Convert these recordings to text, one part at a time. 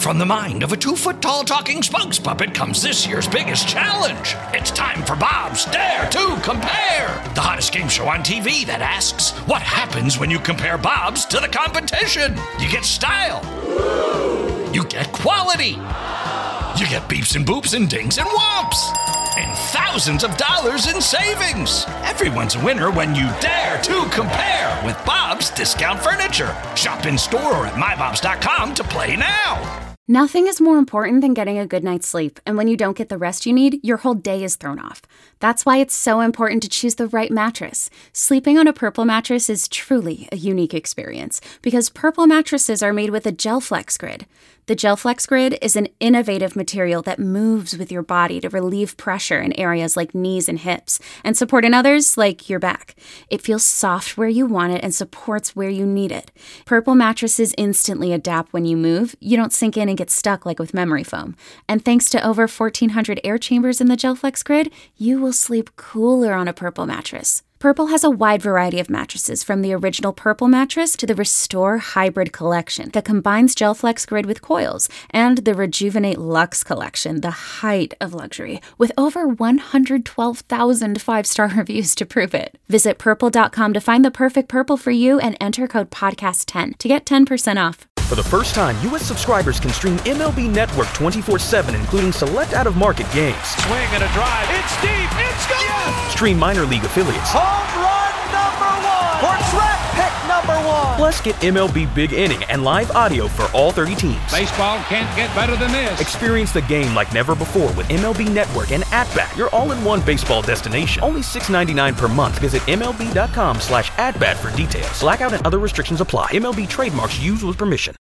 From the mind of a 2-foot-tall talking spokes puppet comes this year's biggest challenge. It's time for Bob's Dare to Compare, the hottest game show on TV that asks, what happens when you compare Bob's to the competition? You get style. You get quality. You get beeps and boops and dings and whomps. And thousands of dollars in savings. Everyone's a winner when you dare to compare with Bob's Discount Furniture. Shop in store or at mybobs.com to play now. Nothing is more important than getting a good night's sleep, and when you don't get the rest you need, your whole day is thrown off. That's why it's so important to choose the right mattress. Sleeping on a Purple mattress is truly a unique experience, because Purple mattresses are made with a GelFlex Grid. The GelFlex Grid is an innovative material that moves with your body to relieve pressure in areas like knees and hips, and support in others like your back. It feels soft where you want it and supports where you need it. Purple mattresses instantly adapt when you move. You don't sink in and get stuck like with memory foam. And thanks to over 1,400 air chambers in the GelFlex Grid, you will sleep cooler on a Purple mattress. Purple has a wide variety of mattresses, from the original Purple mattress to the Restore Hybrid collection that combines GelFlex Grid with coils, and the Rejuvenate Luxe collection, the height of luxury, with over 112,000 five-star reviews to prove it. Visit purple.com to find the perfect Purple for you and enter code podcast10 to get 10% off. For the first time, U.S. subscribers can stream MLB Network 24/7, including select out-of-market games. Swing and a drive. It's deep. It's gone. Yes! Stream minor league affiliates. Home run number 1. Or draft pick number 1. Plus, get MLB Big Inning and live audio for all 30 teams. Baseball can't get better than this. Experience the game like never before with MLB Network and At-Bat, your all-in-one baseball destination. Only $6.99 per month. Visit MLB.com/AtBat for details. Blackout and other restrictions apply. MLB trademarks used with permission.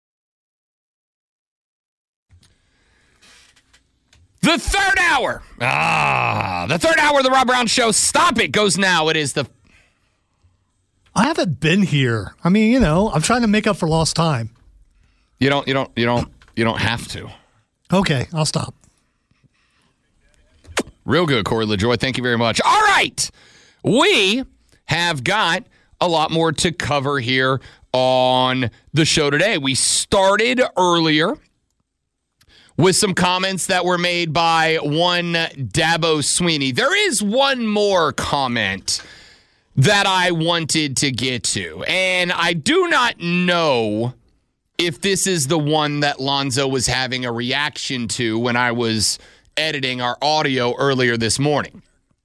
The third hour. The third hour of the Rob Brown Show. Stop it goes now. It is the... I haven't been here. I mean, you know, I'm trying to make up for lost time. You don't have to. Okay, I'll stop. Real good, Corey LaJoy. Thank you very much. All right. We have got a lot more to cover here on the show today. We started earlier with some comments that were made by one Dabo Swinney. There is one more comment that I wanted to get to, and I do not know if this is the one that Lonzo was having a reaction to when I was editing our audio earlier this morning.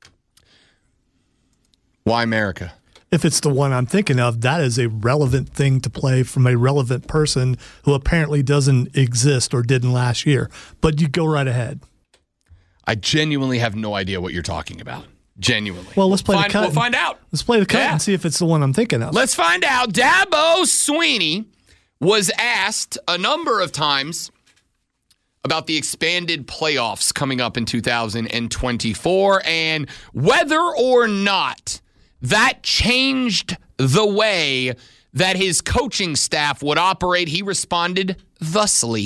Why America? If it's the one I'm thinking of, that is a relevant thing to play from a relevant person who apparently doesn't exist or didn't last year. But you go right ahead. I genuinely have no idea what you're talking about. Genuinely. Well, let's play the cut. We'll find out. Let's play the cut and see if it's the one I'm thinking of. Let's find out. Dabo Swinney was asked a number of times about the expanded playoffs coming up in 2024 and whether or not that changed the way that his coaching staff would operate. He responded thusly.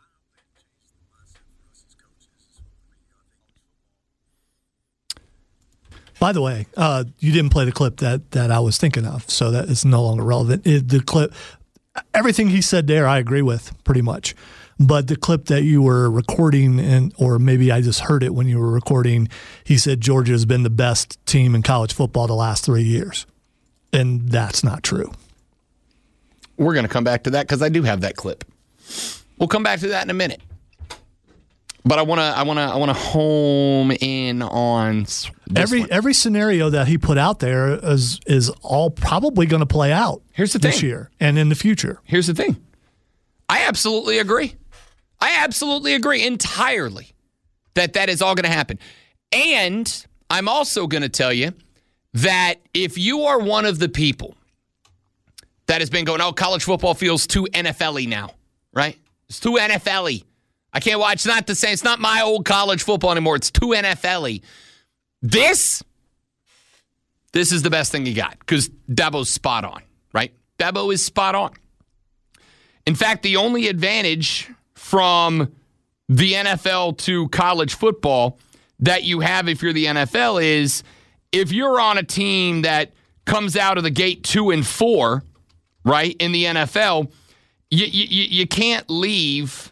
By the way, you didn't play the clip that I was thinking of, so that is no longer relevant. The clip, everything he said there, I agree with pretty much. But the clip that you were recording, or maybe I just heard it when you were recording, he said Georgia has been the best team in college football the last 3 years. And that's not true. We're going to come back to that because I do have that clip. We'll come back to that in a minute. But I want to home in on every scenario that he put out there is all probably going to play out. Here's the thing. This year and in the future. Here's the thing. I absolutely agree. I absolutely agree entirely that is all going to happen. And I'm also going to tell you that if you are one of the people that has been going, oh, college football feels too NFL-y now, right? It's too NFL-y. I can't watch. It's not the same. It's not my old college football anymore. It's too NFL-y. This is the best thing you got because Dabo's spot on, right? Dabo is spot on. In fact, the only advantage from the NFL to college football that you have if you're the NFL is if you're on a team that comes out of the gate 2-4, right, in the NFL, you can't leave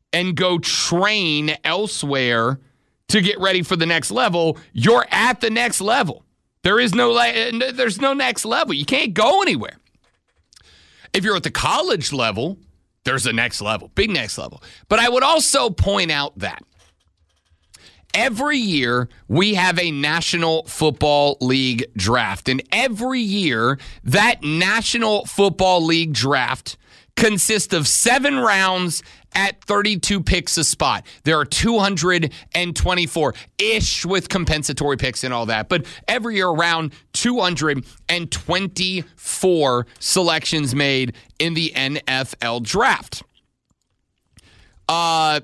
and go train elsewhere to get ready for the next level, you're at the next level. There's no next level. You can't go anywhere. If you're at the college level, there's a next level, big next level. But I would also point out that every year we have a National Football League draft. And every year that National Football League draft consists of 7 rounds at 32 picks a spot. There are 224-ish with compensatory picks and all that. But every year around 224 selections made in the NFL draft. The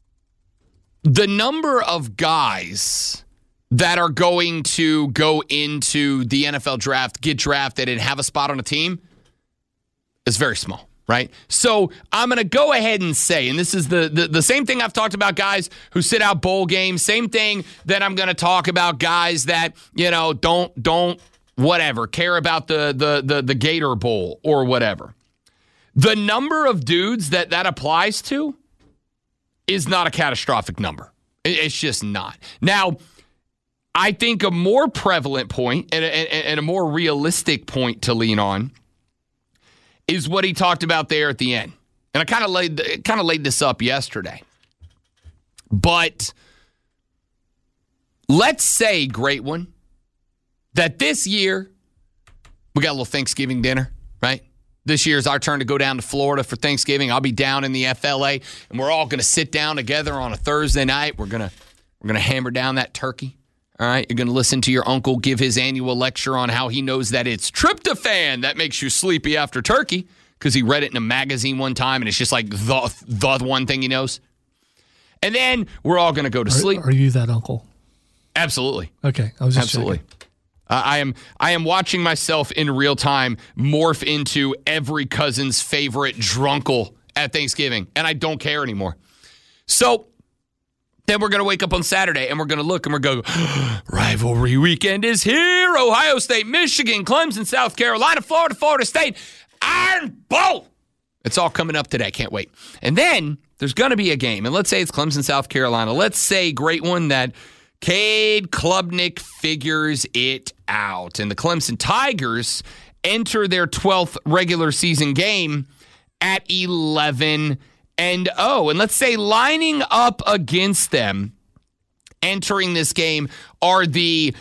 number of guys that are going to go into the NFL draft, get drafted, and have a spot on a team is very small. Right? So I'm going to go ahead and say, and this is the same thing I've talked about guys who sit out bowl games, same thing that I'm going to talk about guys that, don't whatever, care about the Gator Bowl or whatever. The number of dudes that applies to is not a catastrophic number. It's just not. Now, I think a more prevalent point and a more realistic point to lean on is what he talked about there at the end. And I kind of laid this up yesterday. But let's say, great one, that this year we got a little Thanksgiving dinner, right? This year is our turn to go down to Florida for Thanksgiving. I'll be down in the FLA, and we're all going to sit down together on a Thursday night. We're going to hammer down that turkey. All right, you're going to listen to your uncle give his annual lecture on how he knows that it's tryptophan that makes you sleepy after turkey because he read it in a magazine one time, and it's just like the one thing he knows. And then we're all going to go to sleep. Are you that uncle? Absolutely. Okay, I was just absolutely. checking. I am watching myself in real time morph into every cousin's favorite drunkle at Thanksgiving, and I don't care anymore. So then we're going to wake up on Saturday, and we're going to look, and we're going, rivalry weekend is here. Ohio State, Michigan, Clemson, South Carolina, Florida, Florida State, Iron Bowl. It's all coming up today. Can't wait. And then there's going to be a game, and let's say it's Clemson, South Carolina. Let's say, great one, that Cade Klubnik figures it out, and the Clemson Tigers enter their 12th regular season game at 11-0. And let's say lining up against them entering this game are the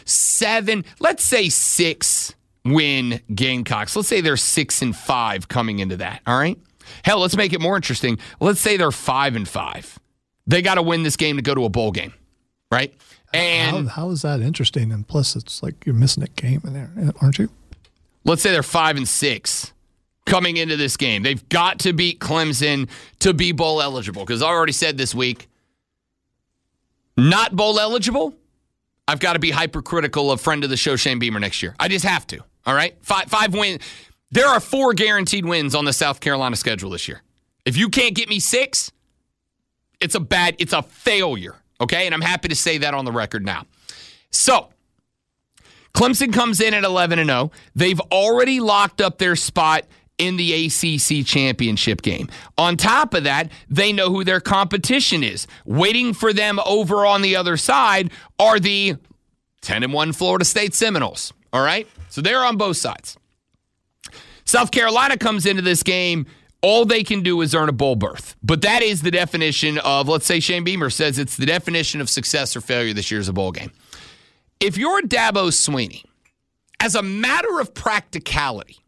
6-win Gamecocks. Let's say they're 6-5 coming into that. All right. Hell, let's make it more interesting. Let's say they're 5-5. They got to win this game to go to a bowl game, right? And how is that interesting? And plus, it's like you're missing a game in there, aren't you? Let's say they're 5-6. Coming into this game. They've got to beat Clemson to be bowl eligible. Because I already said this week, not bowl eligible, I've got to be hypercritical of friend of the show, Shane Beamer, next year. I just have to. All right? 5 wins. There are 4 guaranteed wins on the South Carolina schedule this year. If you can't get me 6, it's a failure. Okay? And I'm happy to say that on the record now. So, Clemson comes in at 11-0. They've already locked up their spot in the ACC championship game. On top of that, they know who their competition is. Waiting for them over on the other side are the 10-1 Florida State Seminoles. All right? So they're on both sides. South Carolina comes into this game, all they can do is earn a bowl berth. But that is the definition of, let's say Shane Beamer says it's the definition of success or failure this year is a bowl game. If you're Dabo Swinney, as a matter of practicality,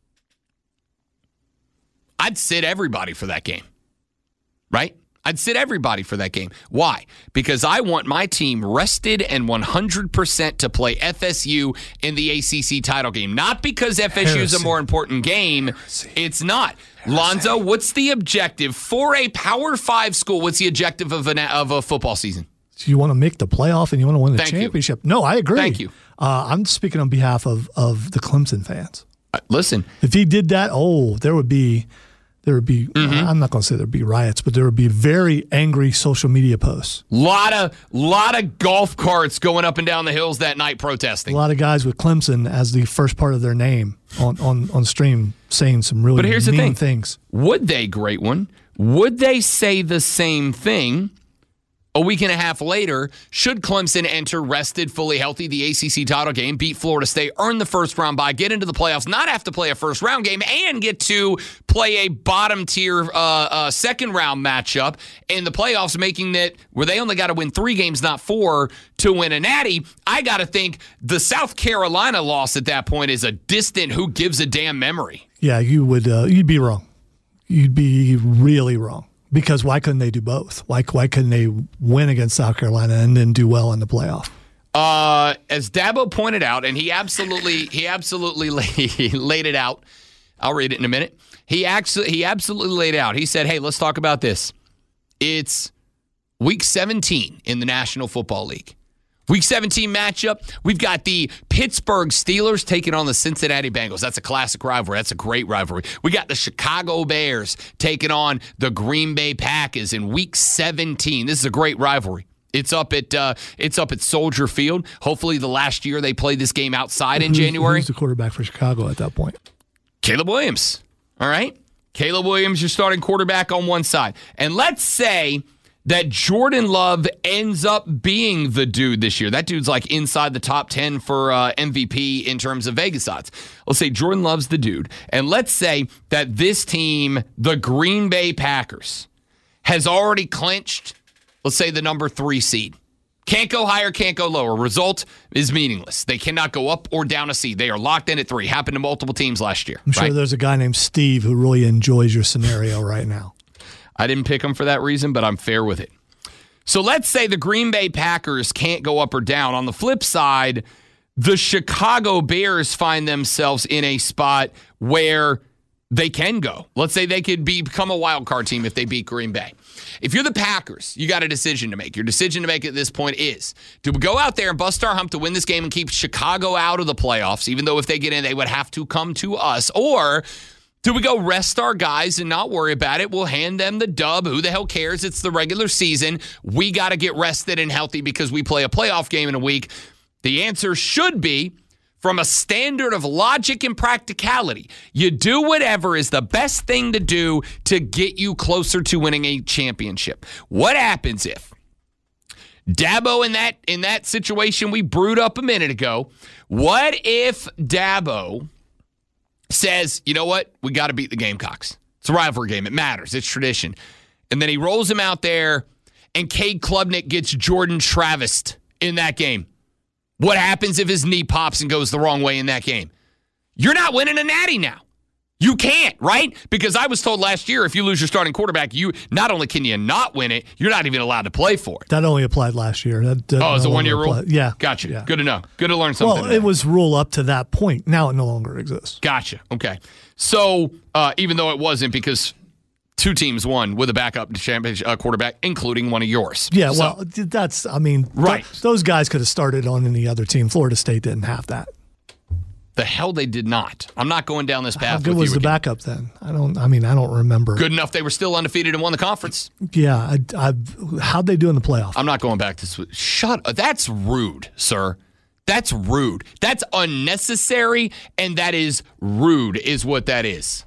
I'd sit everybody for that game, right? I'd sit everybody for that game. Why? Because I want my team rested and 100% to play FSU in the ACC title game. Not because FSU is a more important game. It's not. Lonzo, what's the objective for a Power 5 school? What's the objective of a football season? So you want to make the playoff and you want to win the championship. No, I agree. Thank you. I'm speaking on behalf of the Clemson fans. Listen. If he did that, there would be I'm not going to say there'd be riots, but there would be very angry social media posts. Lot of golf carts going up and down the hills that night protesting. A lot of guys with Clemson as the first part of their name on stream saying some really mean things. Would they, great one? Would they say the same thing a week and a half later, should Clemson enter rested, fully healthy, the ACC title game, beat Florida State, earn the first round bye, get into the playoffs, not have to play a first round game, and get to play a bottom tier second round matchup in the playoffs, making that where they only got to win 3 games, not 4, to win a natty? I got to think the South Carolina loss at that point is a distant who gives a damn memory. Yeah, you would. You'd be wrong. You'd be really wrong. Because why couldn't they do both? Why couldn't they win against South Carolina and then do well in the playoff? As Dabo pointed out, and he absolutely laid it out. I'll read it in a minute. He absolutely laid it out. He said, "Hey, let's talk about this. It's week 17 in the National Football League. Week 17 matchup, we've got the Pittsburgh Steelers taking on the Cincinnati Bengals. That's a classic rivalry. That's a great rivalry. We got the Chicago Bears taking on the Green Bay Packers in week 17. This is a great rivalry. It's up at Soldier Field. Hopefully the last year they played this game outside in January. Who's the quarterback for Chicago at that point? Caleb Williams. All right? Caleb Williams, your starting quarterback on one side. And let's say that Jordan Love ends up being the dude this year. That dude's like inside the top 10 for MVP in terms of Vegas odds. Let's say Jordan Love's the dude. And let's say that this team, the Green Bay Packers, has already clinched, let's say, the number 3 seed. Can't go higher, can't go lower. Result is meaningless. They cannot go up or down a seed. They are locked in at 3. Happened to multiple teams last year. I'm sure there's a guy named Steve who really enjoys your scenario right now. I didn't pick them for that reason, but I'm fair with it. So let's say the Green Bay Packers can't go up or down. On the flip side, the Chicago Bears find themselves in a spot where they can go. Let's say they could become a wild card team if they beat Green Bay. If you're the Packers, you got a decision to make. Your decision to make at this point is, do we go out there and bust our hump to win this game and keep Chicago out of the playoffs, even though if they get in, they would have to come to us? Or do we go rest our guys and not worry about it? We'll hand them the dub. Who the hell cares? It's the regular season. We got to get rested and healthy because we play a playoff game in a week. The answer should be, from a standard of logic and practicality, you do whatever is the best thing to do to get you closer to winning a championship. What happens if Dabo in that situation we brewed up a minute ago? What if Dabo says, you know what? We got to beat the Gamecocks. It's a rivalry game. It matters. It's tradition. And then he rolls him out there, and Cade Klubnik gets Jordan Travis in that game. What happens if his knee pops and goes the wrong way in that game? You're not winning a natty now. You can't, right? Because I was told last year, if you lose your starting quarterback, you not only can you not win it, you're not even allowed to play for it. That only applied last year. It's a 1-year rule? Yeah. Gotcha. Yeah. Good to know. Good to learn something. Well, it was rule up to that point. Now it no longer exists. Gotcha. Okay. So even though it wasn't, because 2 teams won with a backup championship quarterback, including one of yours. Yeah, well, that's, right. Those guys could have started on any other team. Florida State didn't have that. The hell they did not. I'm not going down this path. How good was the backup then? I don't remember. Good enough. They were still undefeated and won the conference. Yeah. How'd they do in the playoff? I'm not going back to shut up. That's rude, sir. That's rude. That's unnecessary, and that is rude, is what that is.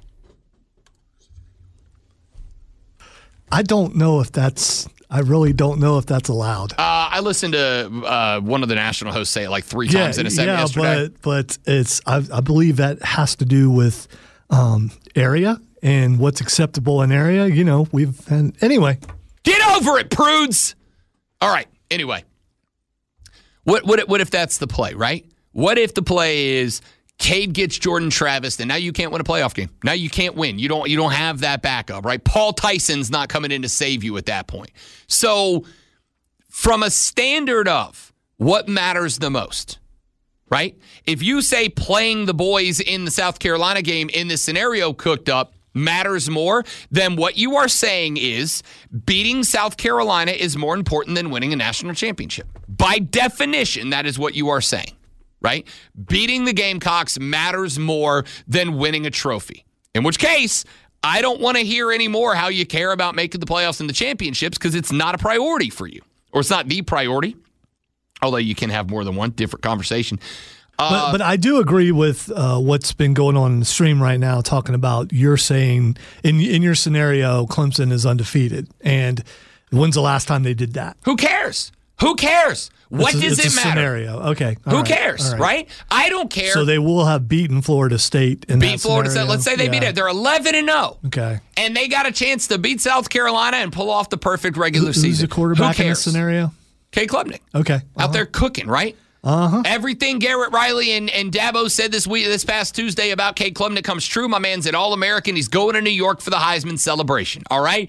I really don't know if that's allowed. I listened to one of the national hosts say it like 3 times in a segment yesterday. But it's I believe that has to do with area and what's acceptable in area. Anyway. Get over it, prudes. All right. Anyway, what if that's the play, right? What if the play is Cade gets Jordan Travis, and now you can't win a playoff game. Now you can't win. You don't have that backup, right? Paul Tyson's not coming in to save you at that point. So from a standard of what matters the most, right? If you say playing the boys in the South Carolina game in this scenario cooked up matters more, then what you are saying is beating South Carolina is more important than winning a national championship. By definition, that is what you are saying. Right? Beating the Gamecocks matters more than winning a trophy. In which case, I don't want to hear anymore how you care about making the playoffs and the championships, because it's not a priority for you. Or it's not the priority, although you can have more than one, different conversation. But I do agree with what's been going on in the stream right now, talking about you're saying in your scenario, Clemson is undefeated. And when's the last time they did that? Who cares? What does it matter? Scenario. Okay. Who cares, right? I don't care. So they will have beaten Florida State in that Florida scenario? State. Let's say they beat it. They're 11-0. Okay. And they got a chance to beat South Carolina and pull off the perfect regular season. Who's the quarterback in this scenario? Cade Klubnik. Okay. Out there cooking, right? Everything Garrett Riley and Dabo said this past Tuesday about Cade Klubnik comes true. My man's an All-American. He's going to New York for the Heisman celebration. All right.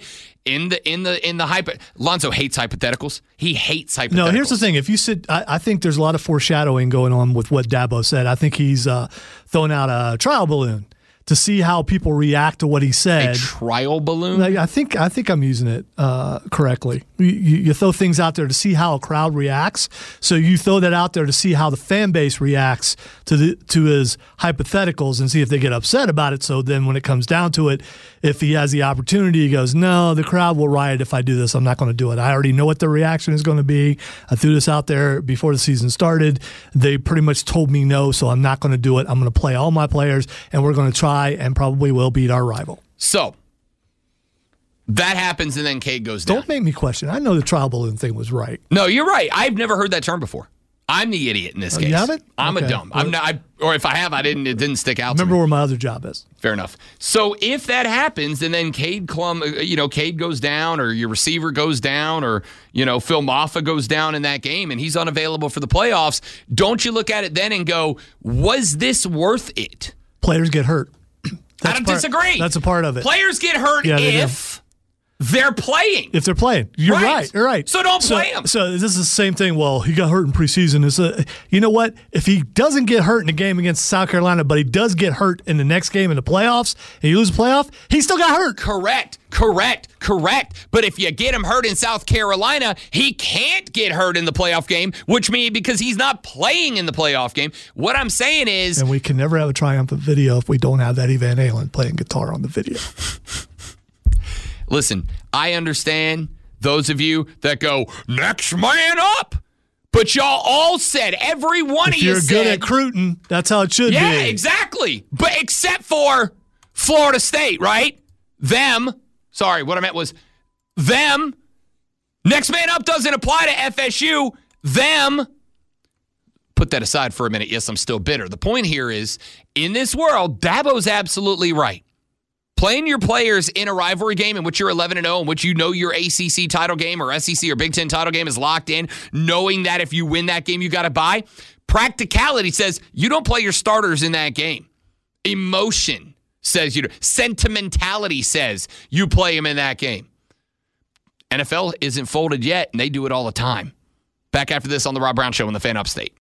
Lonzo hates hypotheticals. He hates hypotheticals. No, here's the thing. If you I think there's a lot of foreshadowing going on with what Dabo said. I think he's throwing out a trial balloon to see how people react to what he said. A trial balloon? I think I'm using it correctly. You throw things out there to see how a crowd reacts. So you throw that out there to see how the fan base reacts to his hypotheticals and see if they get upset about it. So then when it comes down to it, if he has the opportunity, he goes, no, the crowd will riot if I do this. I'm not going to do it. I already know what the reaction is going to be. I threw this out there before the season started. They pretty much told me no, so I'm not going to do it. I'm going to play all my players, and we're going to try and probably will beat our rival. So that happens, and then Cade goes down. Don't make me question. I know the trial balloon thing was right. No, you're right. I've never heard that term before. I'm the idiot in this case. You haven't? I'm a dumb. I'm not. Or if I have, it didn't stick out. Remember to me. where my other job is. Fair enough. So if that happens, and then Cade goes down, or your receiver goes down, or Phil Maffa goes down in that game, and he's unavailable for the playoffs, don't you look at it then and go, was this worth it? Players get hurt. I don't disagree. That's a part of it. Players get hurt if they're playing. If they're playing. You're right. You're right. So don't play them. So this is the same thing. Well, he got hurt in preseason. You know what? If he doesn't get hurt in the game against South Carolina, but he does get hurt in the next game in the playoffs, and you lose the playoff, he still got hurt. Correct. But if you get him hurt in South Carolina, he can't get hurt in the playoff game, which means because he's not playing in the playoff game. What I'm saying is... And we can never have a triumphant video if we don't have Eddie Van Halen playing guitar on the video. Listen, I understand those of you that go, next man up. But y'all all said, every one of you said... If you're good at recruiting, that's how it should be. Yeah, exactly. But except for Florida State, right? What I meant was them. Next man up doesn't apply to FSU. Put that aside for a minute. Yes, I'm still bitter. The point here is, in this world, Dabo's absolutely right. Playing your players in a rivalry game in which you're 11-0, in which your ACC title game or SEC or Big Ten title game is locked in, knowing that if you win that game, you got to bye. Practicality says you don't play your starters in that game. Emotion says you do. Sentimentality says you play them in that game. NFL isn't folded yet, and they do it all the time. Back after this on the Rob Brown Show on the Fan Upstate.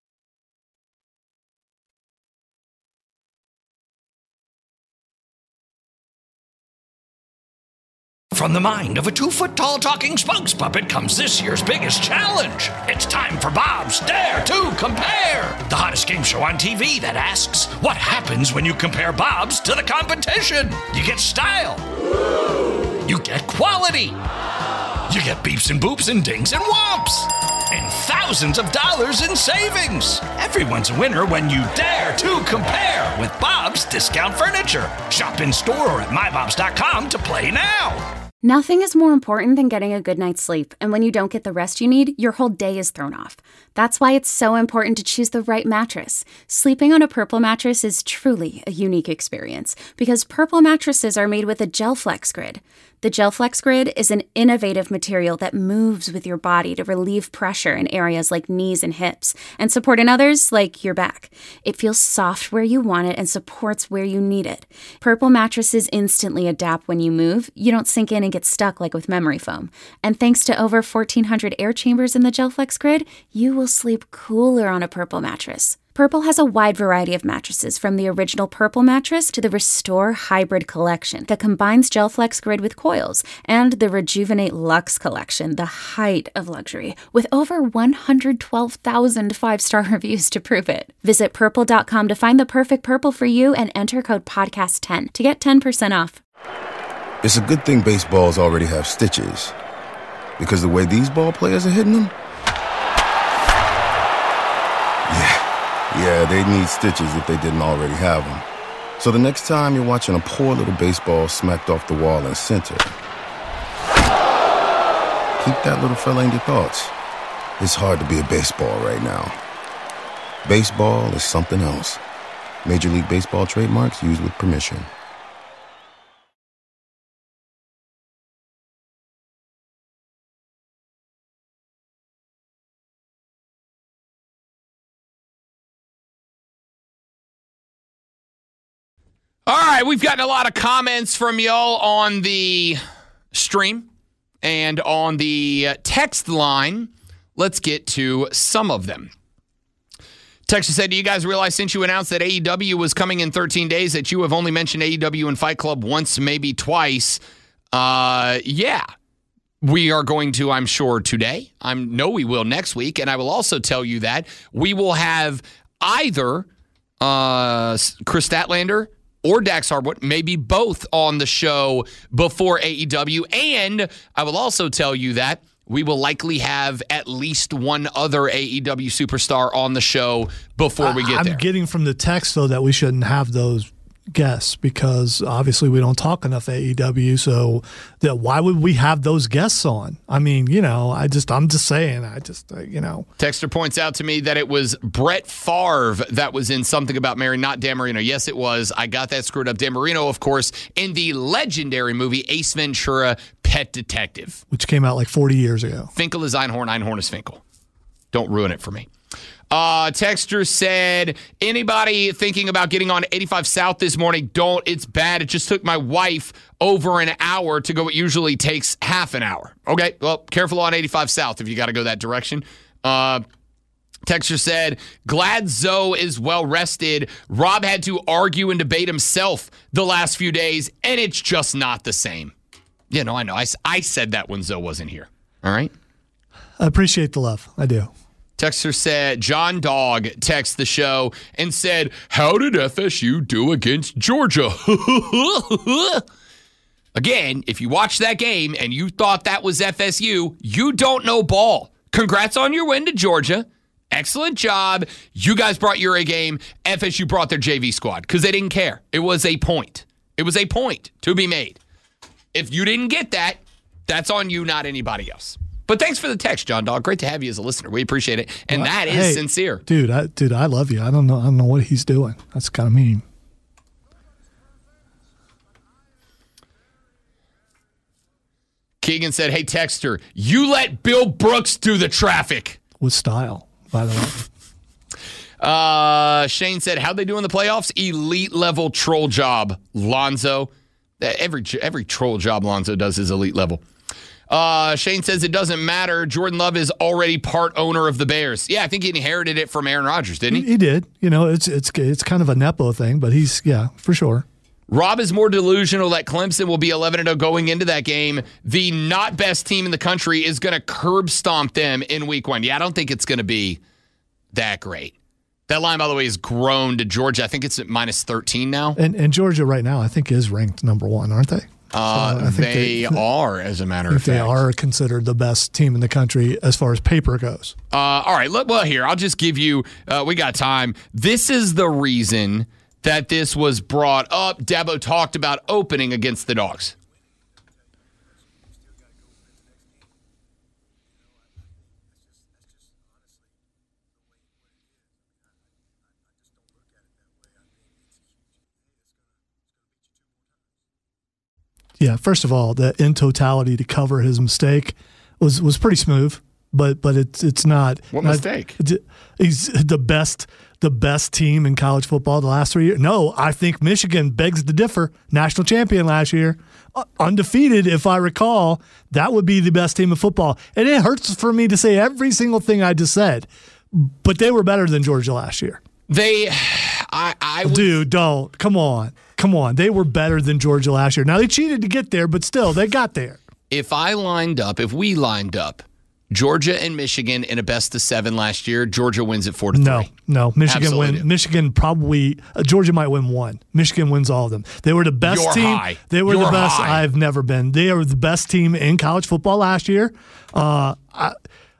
From the mind of a 2-foot-tall talking spokes puppet comes this year's biggest challenge. It's time for Bob's Dare to Compare, the hottest game show on TV that asks, what happens when you compare Bob's to the competition? You get style. You get quality. You get beeps and boops and dings and whomps. And thousands of dollars in savings. Everyone's a winner when you dare to compare with Bob's Discount Furniture. Shop in store or at mybobs.com to play now. Nothing is more important than getting a good night's sleep, and when you don't get the rest you need, your whole day is thrown off. That's why it's so important to choose the right mattress. Sleeping on a Purple mattress is truly a unique experience, because Purple mattresses are made with a GelFlex Grid. The GelFlex Grid is an innovative material that moves with your body to relieve pressure in areas like knees and hips, and support in others like your back. It feels soft where you want it and supports where you need it. Purple mattresses instantly adapt when you move. You don't sink in and get stuck like with memory foam. And thanks to over 1,400 air chambers in the GelFlex Grid, you will sleep cooler on a Purple mattress. Purple has a wide variety of mattresses, from the original Purple mattress to the Restore Hybrid collection that combines GelFlex Grid with coils, and the Rejuvenate Luxe collection, the height of luxury, with over 112,000 5-star reviews to prove it. Visit Purple.com to find the perfect Purple for you and enter code PODCAST10 to get 10% off. It's a good thing baseballs already have stitches, because the way these ball players are hitting them, Yeah, they'd need stitches if they didn't already have them. So the next time you're watching a poor little baseball smacked off the wall in center, keep that little fella in your thoughts. It's hard to be a baseball right now. Baseball is something else. Major League Baseball trademarks used with permission. All right, we've gotten a lot of comments from y'all on the stream and on the text line. Let's get to some of them. Texas said, do you guys realize since you announced that AEW was coming in 13 days that you have only mentioned AEW and Fight Club once, maybe twice? Yeah. We are going to, I'm sure, today. I know we will next week. And I will also tell you that we will have either Chris Statlander or Dax Harwood, maybe both on the show before AEW. And I will also tell you that we will likely have at least one other AEW superstar on the show before we get there. I'm getting from the text, though, that we shouldn't have those guests because obviously we don't talk enough AEW. So why would we have those guests on? I mean, I'm just saying. Texter points out to me that it was Brett Favre that was in Something About Mary, not Dan Marino. Yes, it was. I got that screwed up. Dan Marino, of course, in the legendary movie Ace Ventura, Pet Detective, which came out like 40 years ago. Finkel is Einhorn, Einhorn is Finkel. Don't ruin it for me. Texter said, anybody thinking about getting on 85 South this morning, don't. It's bad. It just took my wife over an hour to go. It usually takes half an hour. Okay, well, careful on 85 South if you got to go that direction. Texter said, glad Zoe is well rested. Rob had to argue and debate himself the last few days, and it's just not the same. I know. I said that when Zoe wasn't here. All right? I appreciate the love. I do. Texter said, John Dog texted the show and said, how did FSU do against Georgia? Again, if you watched that game and you thought that was FSU, you don't know ball. Congrats on your win to Georgia. Excellent job. You guys brought your A game. FSU brought their JV squad because they didn't care. It was a point. It was a point to be made. If you didn't get that, that's on you, not anybody else. But thanks for the text, John Dog. Great to have you as a listener. We appreciate it. And that is sincere. Dude, I love you. I don't know what he's doing. That's kind of mean. Keegan said, hey, Texter, you let Bill Brooks do the traffic. With style, by the way. Shane said, how'd they do in the playoffs? Elite level troll job, Lonzo. Every troll job Lonzo does is elite level. Shane says it doesn't matter. Jordan Love is already part owner of the Bears. Yeah, I think he inherited it from Aaron Rodgers, didn't he? He did. It's kind of a nepo thing, but for sure. Rob is more delusional that Clemson will be 11-0 going into that game. The not best team in the country is going to curb stomp them in week 1. Yeah, I don't think it's going to be that great. That line, by the way, is grown to Georgia. I think it's at minus 13 now. And Georgia right now, I think, is ranked number 1, aren't they? They are, as a matter of fact. They are considered the best team in the country as far as paper goes. All right. Well, here, I'll just give you, we got time. This is the reason that this was brought up. Dabo talked about opening against the Dogs. Yeah, first of all, the in totality to cover his mistake was pretty smooth, but it's not. What mistake? He's the best team in college football the last 3 years. No, I think Michigan begs to differ. National champion last year, undefeated, if I recall. That would be the best team in football, and it hurts for me to say every single thing I just said, but they were better than Georgia last year. Dude, don't. Come on. They were better than Georgia last year. Now, they cheated to get there, but still, they got there. If we lined up Georgia and Michigan in a best of 7 last year, Georgia wins at 4-3. No. Michigan wins. Michigan probably, Georgia might win 1. Michigan wins all of them. They were the best team. High. They were You're the best high. I've never been. They are the best team in college football last year.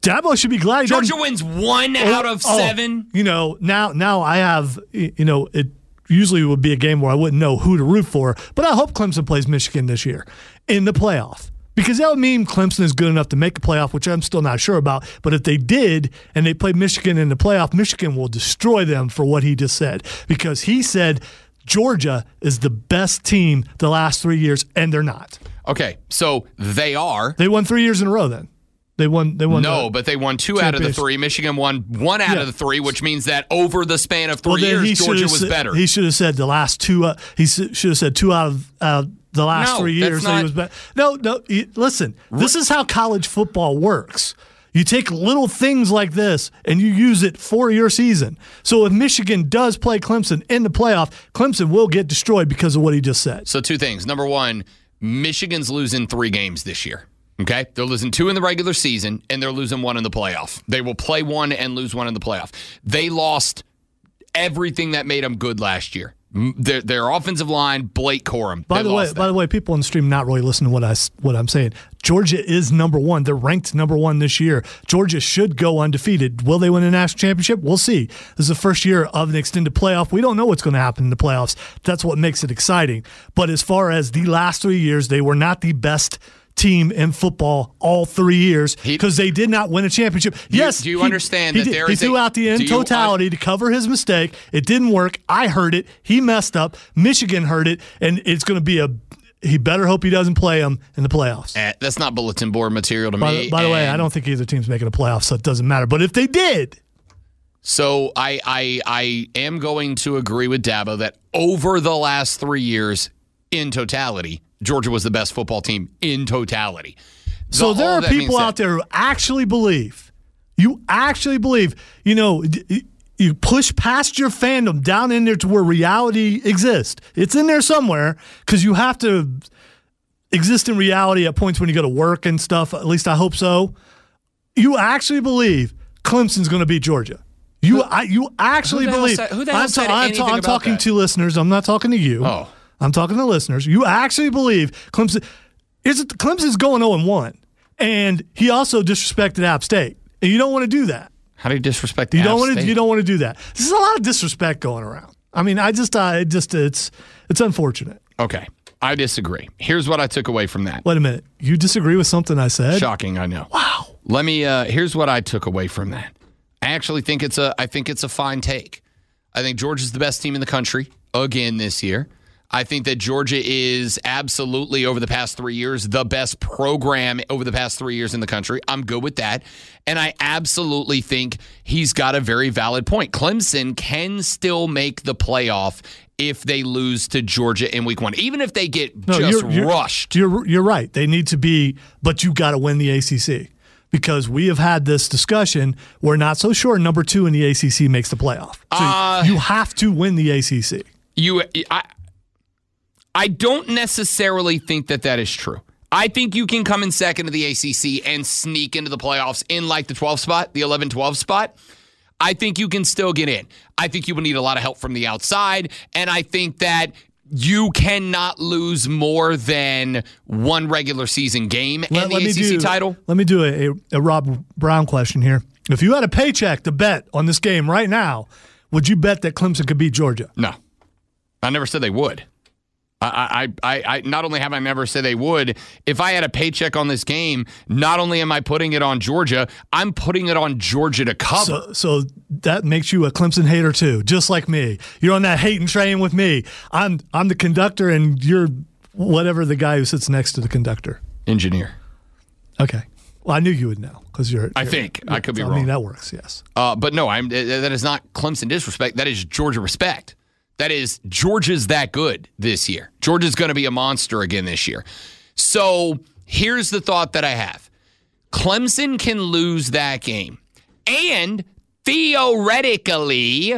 Dabo should be glad. Georgia wins 1 out of 7. Now I have, it usually would be a game where I wouldn't know who to root for, but I hope Clemson plays Michigan this year in the playoff. Because that would mean Clemson is good enough to make a playoff, which I'm still not sure about. But if they did and they played Michigan in the playoff, Michigan will destroy them for what he just said. Because he said Georgia is the best team the last 3 years, and they're not. Okay, so they are. They won 3 years in a row then. They won. No, but they won 2 out of the 3. Michigan won 1 out of the 3, which means that over the span of 3 years, Georgia was better. He should have said the last 2. He should have said 2 out of the last 3 years that he was better. No. Listen, this is how college football works. You take little things like this and you use it for your season. So if Michigan does play Clemson in the playoff, Clemson will get destroyed because of what he just said. So 2 things. Number 1, Michigan's losing 3 games this year. Okay? They're losing 2 in the regular season, and they're losing 1 in the playoff. They will play 1 and lose 1 in the playoff. They lost everything that made them good last year. Their offensive line, Blake Corum. By the way, people on the stream not really listening to what I'm saying. Georgia is number 1. They're ranked number 1 this year. Georgia should go undefeated. Will they win a national championship? We'll see. This is the first year of an extended playoff. We don't know what's going to happen in the playoffs. That's what makes it exciting. But as far as the last 3 years, they were not the best team in football all 3 years because they did not win a championship. Do you understand that he threw out the in totality to cover his mistake. It didn't work. I heard it. He messed up. Michigan heard it, and it's going to be he better hope he doesn't play them in the playoffs. That's not bulletin board material to me. By the way, I don't think either team's making a playoff, so it doesn't matter. But if they did. So I am going to agree with Dabo that over the last 3 years in totality, Georgia was the best football team in totality. So there are people out there who actually believe. You push past your fandom down in there to where reality exists. It's in there somewhere because you have to exist in reality at points when you go to work and stuff. At least I hope so. You actually believe Clemson's going to beat Georgia. You actually believe. I'm talking to listeners. I'm not talking to you. Oh. I'm talking to listeners. You actually believe Clemson's going 0-1, and he also disrespected App State, and you don't want to do that. How do you disrespect App State? You don't want to do that. There's a lot of disrespect going around. I mean, it's unfortunate. Okay, I disagree. Here's what I took away from that. Wait a minute. You disagree with something I said? Shocking, I know. Wow. Let me. Here's what I took away from that. I actually think it's a fine take. I think Georgia's the best team in the country again this year. I think that Georgia is absolutely, over the past 3 years, the best program over the past 3 years in the country. I'm good with that. And I absolutely think he's got a very valid point. Clemson can still make the playoff if they lose to Georgia in week 1, even if they get rushed. You're right. They need to be, but you got to win the ACC. Because we have had this discussion, we're not so sure number 2 in the ACC makes the playoff. So you have to win the ACC. I don't necessarily think that is true. I think you can come in second to the ACC and sneak into the playoffs in like the 12 spot, the 11-12 spot. I think you can still get in. I think you will need a lot of help from the outside, and I think that you cannot lose more than 1 regular season game in the ACC title. Let me do a Rob Brown question here. If you had a paycheck to bet on this game right now, would you bet that Clemson could beat Georgia? No. I never said they would. I not only have I never said they would, if I had a paycheck on this game, not only am I putting it on Georgia, I'm putting it on Georgia to cover. So that makes you a Clemson hater too, just like me. You're on that hating train with me. I'm the conductor, and you're whatever the guy who sits next to the conductor. Engineer. Okay. Well, I knew you would know because you're. I could be wrong. I mean, that works. Yes. But no, that is not Clemson disrespect. That is Georgia respect. That is, Georgia's that good this year. Georgia's going to be a monster again this year. So here's the thought that I have. Clemson can lose that game. And theoretically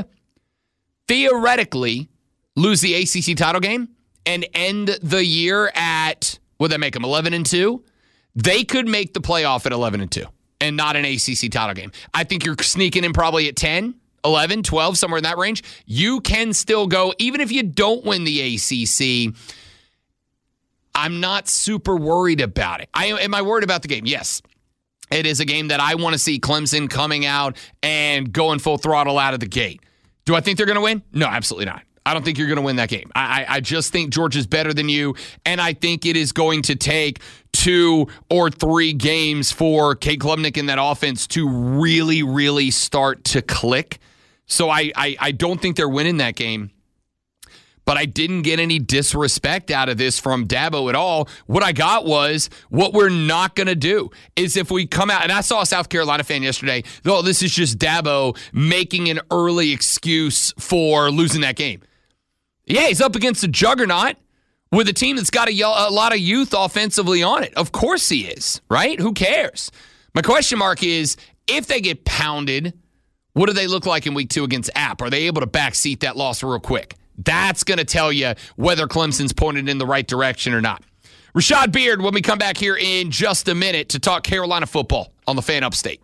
lose the ACC title game and end the year at, would that make them 11-2? They could make the playoff at 11-2 and not an ACC title game. I think you're sneaking in probably at 10. 11, 12, somewhere in that range. You can still go, even if you don't win the ACC, I'm not super worried about it. Am I worried about the game? Yes. It is a game that I want to see Clemson coming out and going full throttle out of the gate. Do I think they're going to win? No, absolutely not. I don't think you're going to win that game. I just think Georgia's better than you, and I think it is going to take 2 or 3 games for Cade Klubnik and that offense to really, really start to click. So I don't think they're winning that game. But I didn't get any disrespect out of this from Dabo at all. What I got was what we're not going to do is if we come out, and I saw a South Carolina fan yesterday, oh, this is just Dabo making an early excuse for losing that game. Yeah, he's up against a juggernaut with a team that's got a lot of youth offensively on it. Of course he is, right? Who cares? My question mark is, if they get pounded, what do they look like in week 2 against App? Are they able to backseat that loss real quick? That's going to tell you whether Clemson's pointed in the right direction or not. Rashad Beard, when we come back here in just a minute to talk Carolina football on the Fan Upstate.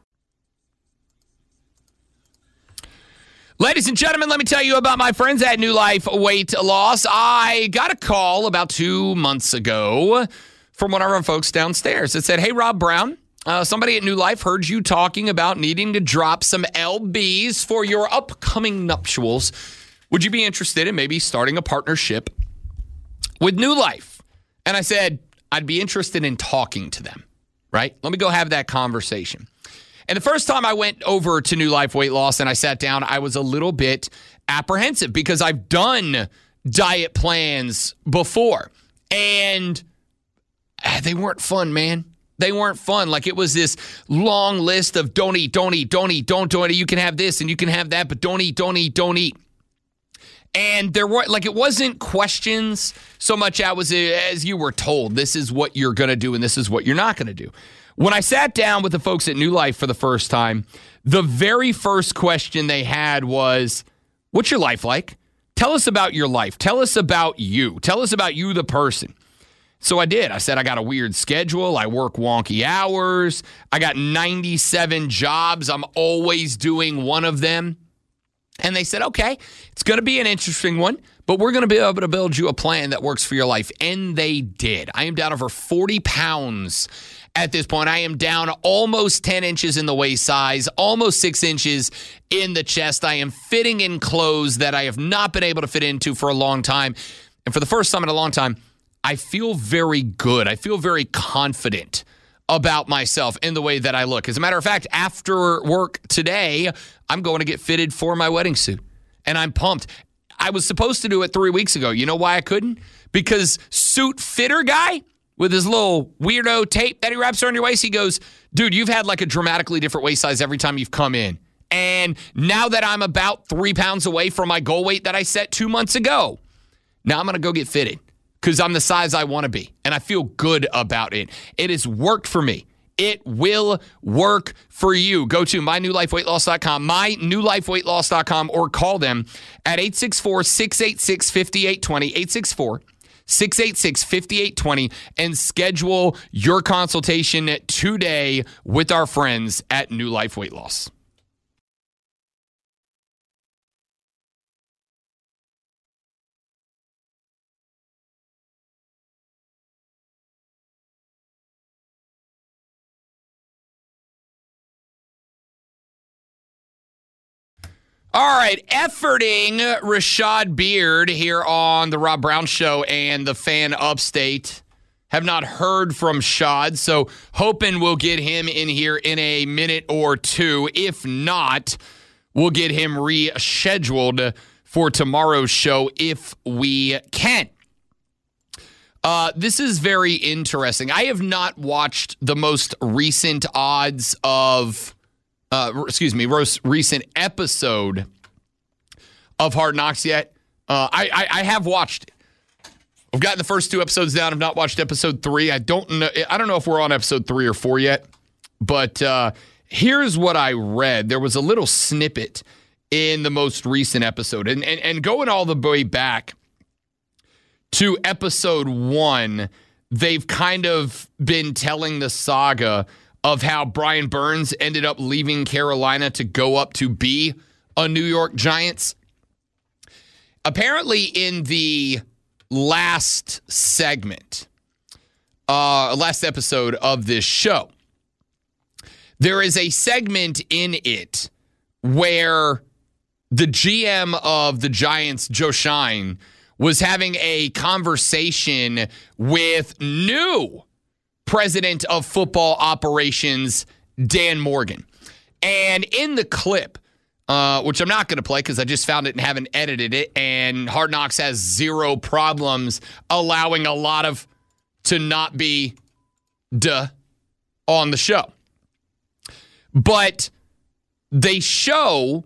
Ladies and gentlemen, let me tell you about my friends at New Life Weight Loss. I got a call about 2 months ago from one of our folks downstairs that said, hey, Rob Brown, somebody at New Life heard you talking about needing to drop some LBs for your upcoming nuptials. Would you be interested in maybe starting a partnership with New Life? And I said, I'd be interested in talking to them, right? Let me go have that conversation. And the first time I went over to New Life Weight Loss and I sat down, I was a little bit apprehensive because I've done diet plans before. And they weren't fun, man. They weren't fun. Like, it was this long list of don't eat, don't eat, don't eat, don't eat. You can have this and you can have that, but don't eat, don't eat, don't eat. And there were, like, it wasn't questions so much as you were told, this is what you're going to do and this is what you're not going to do. When I sat down with the folks at New Life for the first time, the very first question they had was, what's your life like? Tell us about your life. Tell us about you. Tell us about you, the person. So I did. I said, I got a weird schedule. I work wonky hours. I got 97 jobs. I'm always doing one of them. And they said, okay, it's going to be an interesting one, but we're going to be able to build you a plan that works for your life. And they did. I am down over 40 pounds at this point. I am down almost 10 inches in the waist size, almost 6 inches in the chest. I am fitting in clothes that I have not been able to fit into for a long time. And for the first time in a long time, I feel very good. I feel very confident about myself in the way that I look. As a matter of fact, after work today, I'm going to get fitted for my wedding suit. And I'm pumped. I was supposed to do it 3 weeks ago. You know why I couldn't? Because suit fitter guy with his little weirdo tape that he wraps around your waist, he goes, dude, you've had like a dramatically different waist size every time you've come in. And now that I'm about 3 pounds away from my goal weight that I set 2 months ago, now I'm going to go get fitted. Because I'm the size I want to be, and I feel good about it. It has worked for me. It will work for you. Go to mynewlifeweightloss.com, mynewlifeweightloss.com, or call them at 864-686-5820, 864-686-5820, and schedule your consultation today with our friends at New Life Weight Loss. All right, efforting Rashad Beard here on the Rob Brown Show and the Fan Upstate. Have not heard from Shad, so hoping we'll get him in here in a minute or two. If not, we'll get him rescheduled for tomorrow's show if we can. This is very interesting. I have not watched the most recent odds of... most recent episode of Hard Knocks yet. I have watched it. I've gotten the first 2 episodes down. I've not watched episode 3. I don't know if we're on episode 3 or 4 yet. But here's what I read. There was a little snippet in the most recent episode. And going all the way back to episode 1, they've kind of been telling the saga of how Brian Burns ended up leaving Carolina to go up to be a New York Giants. Apparently in the last segment, last episode of this show, there is a segment in it where the GM of the Giants, Joe Schein, was having a conversation with new president of football operations, Dan Morgan. And in the clip, which I'm not going to play because I just found it and haven't edited it, and Hard Knocks has zero problems allowing a lot of to not be on the show. But they show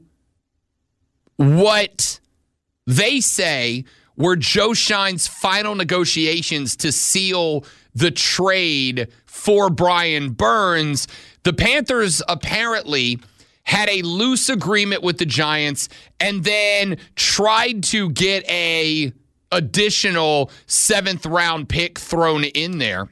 what they say were Joe Schein's final negotiations to seal the trade for Brian Burns. The Panthers apparently had a loose agreement with the Giants and then tried to get a additional 7th round pick thrown in there.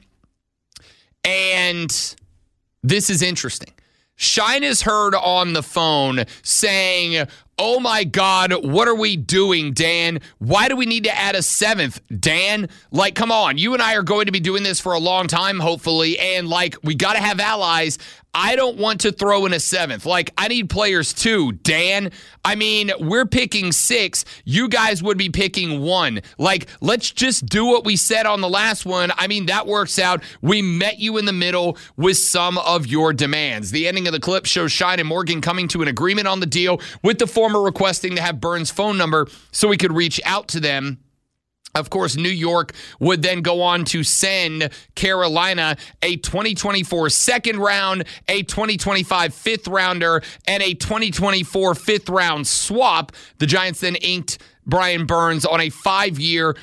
And this is interesting. Schein is heard on the phone saying, "Oh my God, what are we doing, Dan? Why do we need to add a 7th, Dan? Like, come on, you and I are going to be doing this for a long time, hopefully, and like, we got to have allies. I don't want to throw in a 7th. Like, I need players too, Dan. I mean, we're picking 6. You guys would be picking 1. Like, let's just do what we said on the last one. I mean, that works out. We met you in the middle with some of your demands." The ending of the clip shows Schein and Morgan coming to an agreement on the deal, with the former requesting to have Burns' phone number so he could reach out to them. Of course, New York would then go on to send Carolina a 2024 second round, a 2025 fifth rounder, and a 2024 fifth round swap. The Giants then inked Brian Burns on a 5-year,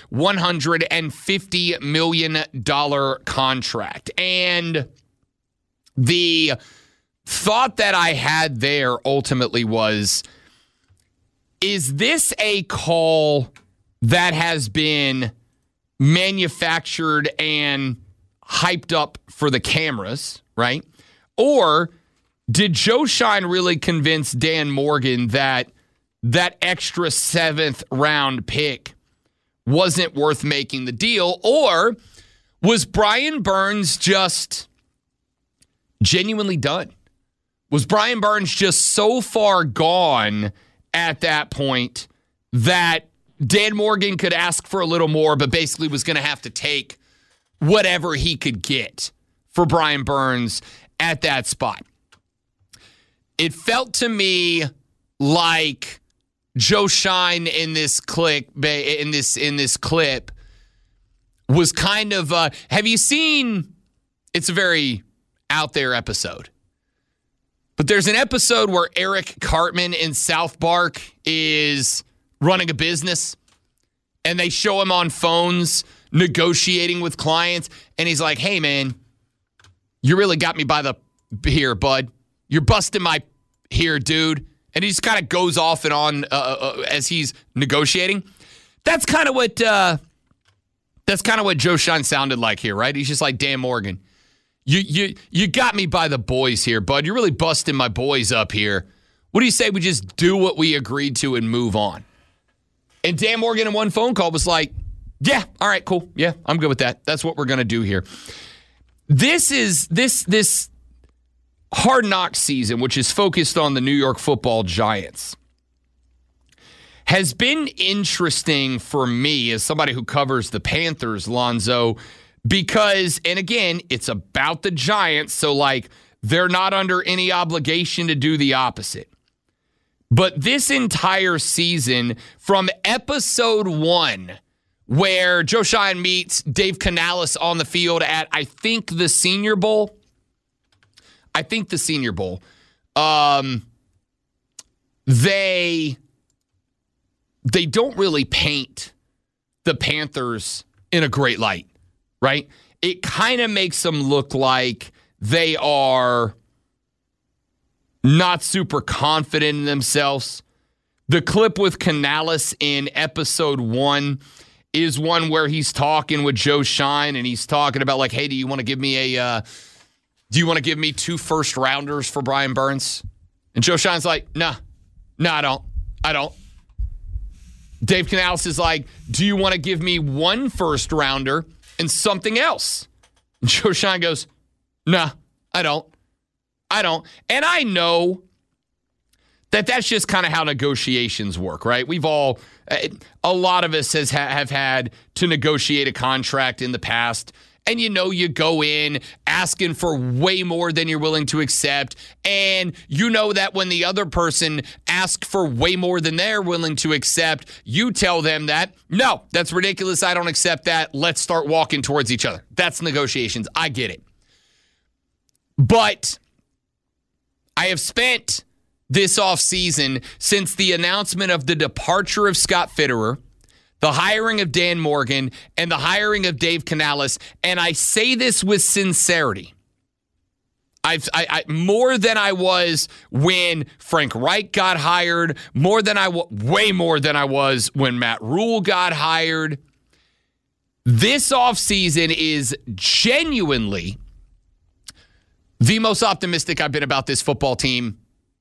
$150 million contract. And the thought that I had there ultimately was, is this a call that has been manufactured and hyped up for the cameras, right? Or did Joe Schein really convince Dan Morgan that that extra 7th round pick wasn't worth making the deal? Or was Brian Burns just genuinely done? Was Brian Burns just so far gone at that point that Dan Morgan could ask for a little more, but basically was going to have to take whatever he could get for Brian Burns at that spot? It felt to me like Joe Schein in this clip was kind of have you seen, it's a very out there episode, but there's an episode where Eric Cartman in South Park is running a business, and they show him on phones negotiating with clients, and he's like, "Hey, man, you really got me by the here, bud. You're busting my here, dude." And he just kind of goes off and on as he's negotiating. That's kind of what Joe Schein sounded like here, right? He's just like, "Dan Morgan, you got me by the boys here, bud. You're really busting my boys up here. What do you say we just do what we agreed to and move on?" And Dan Morgan in one phone call was like, "Yeah, all right, cool. Yeah, I'm good with that. That's what we're going to do here." This Hard Knocks season, which is focused on the New York Football Giants, has been interesting for me as somebody who covers the Panthers, Lonzo, because, and again, it's about the Giants, so like they're not under any obligation to do the opposite. But this entire season, from episode 1, where Joe Schein meets Dave Canales on the field at, I think, the Senior Bowl. They don't really paint the Panthers in a great light, right? It kind of makes them look like they are not super confident in themselves. The clip with Canales in episode 1 is one where he's talking with Joe Schein, and he's talking about like, "Hey, do you want to give me 2 first rounders for Brian Burns?" And Joe Schein's like, No, I don't. Dave Canales is like, "Do you want to give me 1 first rounder and something else?" And Joe Schein goes, "No, I don't. I don't. And I know that that's just kind of how negotiations work, right? We've all, a lot of us have had to negotiate a contract in the past. And you go in asking for way more than you're willing to accept. And you know that when the other person asks for way more than they're willing to accept, you tell them that, no, that's ridiculous. I don't accept that. Let's start walking towards each other. That's negotiations. I get it. But I have spent this offseason, since the announcement of the departure of Scott Fitterer, the hiring of Dan Morgan, and the hiring of Dave Canales, and I say this with sincerity, I more than I was when Frank Reich got hired, way more than I was when Matt Rule got hired. This offseason is genuinely the most optimistic I've been about this football team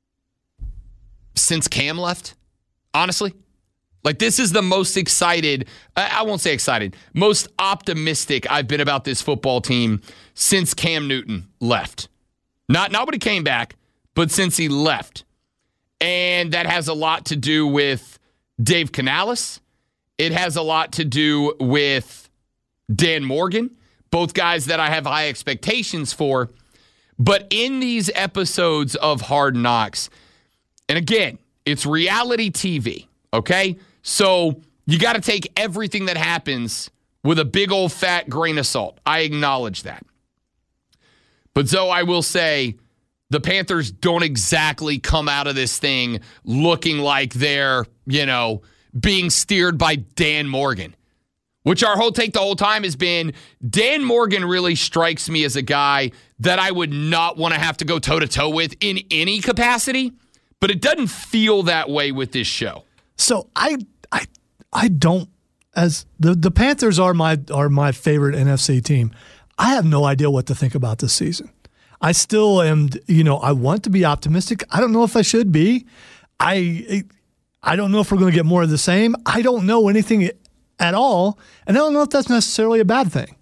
since Cam left, honestly. Like, this is the most excited, I won't say excited, most optimistic I've been about this football team since Cam Newton left. Not when he came back, but since he left. And that has a lot to do with Dave Canales. It has a lot to do with Dan Morgan, both guys that I have high expectations for. But in these episodes of Hard Knocks, and again, it's reality TV, okay? So you got to take everything that happens with a big old fat grain of salt. I acknowledge that. But Zoe, I will say the Panthers don't exactly come out of this thing looking like they're, being steered by Dan Morgan, which our whole take the whole time has been Dan Morgan really strikes me as a guy that I would not want to have to go toe-to-toe with in any capacity. But it doesn't feel that way with this show. So I don't, as the Panthers are my favorite NFC team. I have no idea what to think about this season. I still am, I want to be optimistic. I don't know if I should be. I don't know if we're going to get more of the same. I don't know anything at all, and I don't know if that's necessarily a bad thing.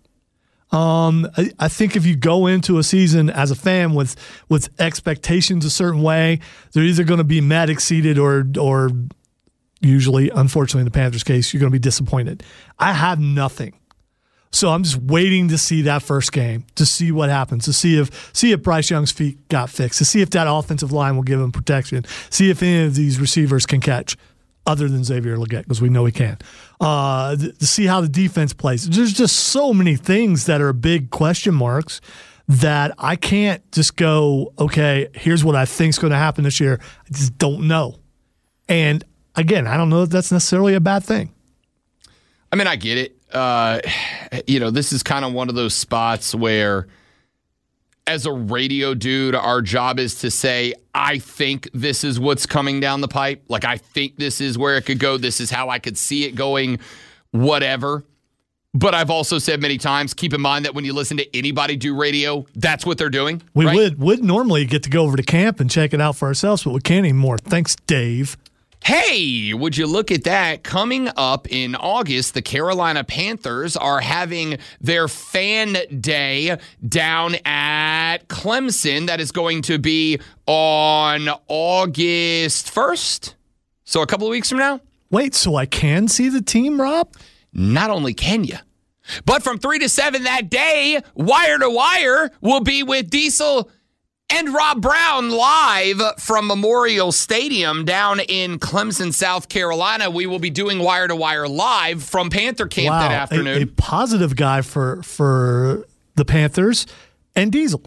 I think if you go into a season as a fan with expectations a certain way, they're either going to be met, exceeded, or usually, unfortunately, in the Panthers' case, you're going to be disappointed. I have nothing. So I'm just waiting to see that first game, to see what happens, to see if Bryce Young's feet got fixed, to see if that offensive line will give him protection, see if any of these receivers can catch, other than Xavier Legette, because we know he can. To see how the defense plays. There's just so many things that are big question marks that I can't just go, okay, here's what I think is going to happen this year. I just don't know. And again, I don't know if that's necessarily a bad thing. I mean, I get it. This is kind of one of those spots where, as a radio dude, our job is to say, I think this is what's coming down the pipe. Like, I think this is where it could go. This is how I could see it going, whatever. But I've also said many times, keep in mind that when you listen to anybody do radio, that's what they're doing. We would normally get to go over to camp and check it out for ourselves, but we can't anymore. Thanks, Dave. Hey, would you look at that? Coming up in August, the Carolina Panthers are having their fan day down at Clemson. That is going to be on August 1st. So a couple of weeks from now. Wait, so I can see the team, Rob? Not only can you, but from 3 to 7 that day, Wire to Wire will be with Diesel and Rob Brown live from Memorial Stadium down in Clemson, South Carolina. We will be doing Wire to Wire live from Panther Camp that afternoon. A positive guy for the Panthers and Diesel.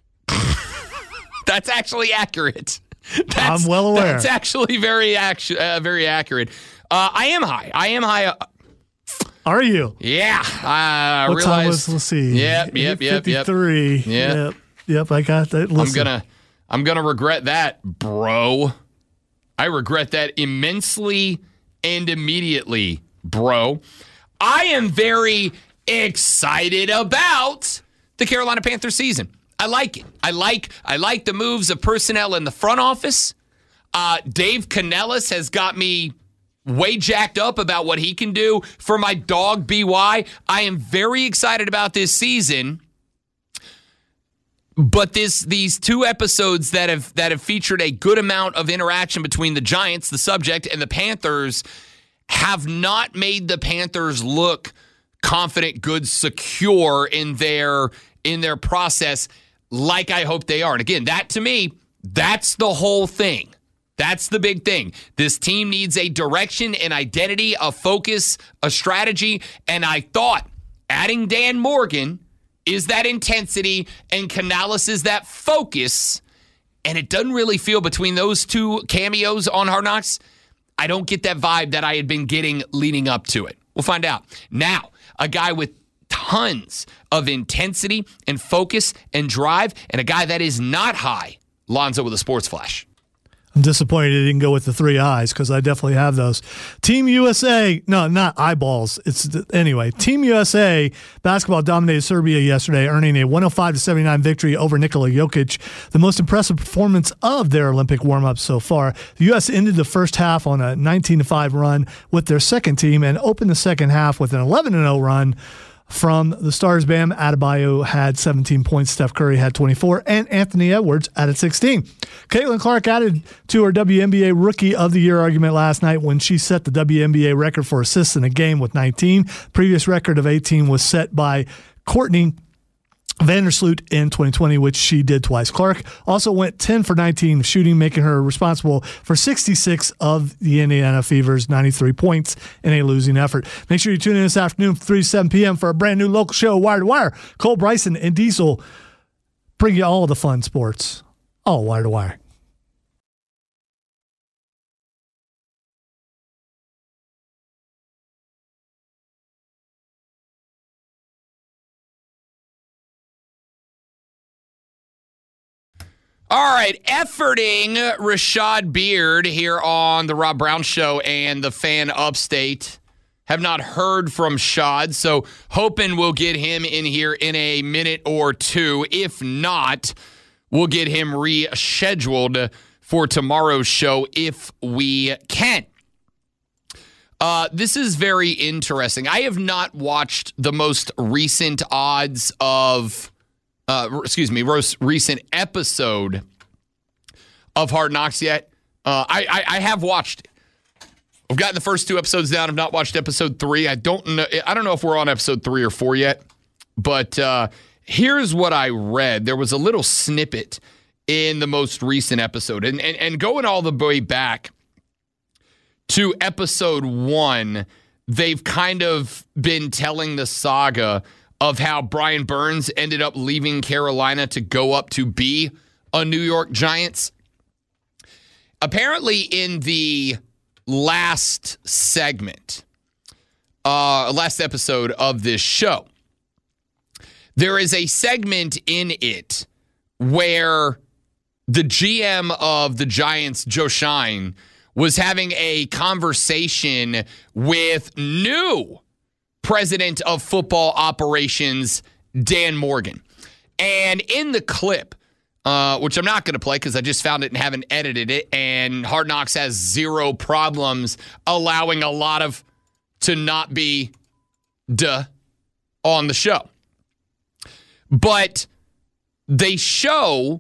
That's actually accurate. I'm well aware. That's actually very accurate. I am high. Are you? Yeah. I what realized. Time was, let's see. Yep. 53. Yep, I got that. Listen. I'm gonna regret that, bro. I regret that immensely and immediately, bro. I am very excited about the Carolina Panthers season. I like it. I like the moves of personnel in the front office. Dave Canales has got me way jacked up about what he can do for my dog BY. I am very excited about this season. But these two episodes that have featured a good amount of interaction between the Giants, the subject, and the Panthers have not made the Panthers look confident, good, secure in their process like I hope they are. And again, that to me, that's the whole thing. That's the big thing. This team needs a direction, an identity, a focus, a strategy. And I thought adding Dan Morgan is that intensity and Canales is that focus. And it doesn't really feel between those two cameos on Hard Knocks. I don't get that vibe that I had been getting leading up to it. We'll find out. Now, a guy with tons of intensity and focus and drive, and a guy that is not high, Lonzo with a sports flash. I'm disappointed it didn't go with the 3 eyes because I definitely have those. Team USA, no, not eyeballs. Anyway, Team USA basketball dominated Serbia yesterday, earning a 105-79 victory over Nikola Jokic, the most impressive performance of their Olympic warm-up so far. The U.S. ended the first half on a 19-5 run with their second team and opened the second half with an 11-0 run. From the Stars, Bam Adebayo had 17 points, Steph Curry had 24, and Anthony Edwards added 16. Caitlin Clark added to her WNBA Rookie of the Year argument last night when she set the WNBA record for assists in a game with 19. Previous record of 18 was set by Courtney Vandersloot in 2020, which she did twice. Clark also went 10 for 19 shooting, making her responsible for 66 of the Indiana Fever's 93 points in a losing effort. Make sure you tune in this afternoon from 3 to 7 p.m. for a brand new local show, Wire to Wire. Cole Bryson and Diesel bring you all the fun sports, all Wire to Wire. All right, efforting Rashad Beard here on the Rob Brown Show and the Fan Upstate. Have not heard from Shad, so hoping we'll get him in here in a minute or two. If not, we'll get him rescheduled for tomorrow's show if we can. This is very interesting. I have not watched the most recent odds of... recent episode of Hard Knocks yet. I have watched it. I've gotten the first 2 episodes down. I've not watched episode 3. I don't know if we're on episode 3 or 4 yet. But here's what I read. There was a little snippet in the most recent episode. And going all the way back to episode 1, they've kind of been telling the saga of how Brian Burns ended up leaving Carolina to go up to be a New York Giants. Apparently in the last episode of this show, there is a segment in it where the GM of the Giants, Joe Shine, was having a conversation with new President of Football Operations, Dan Morgan. And in the clip, which I'm not going to play because I just found it and haven't edited it, and Hard Knocks has zero problems allowing a lot of to not be on the show. But they show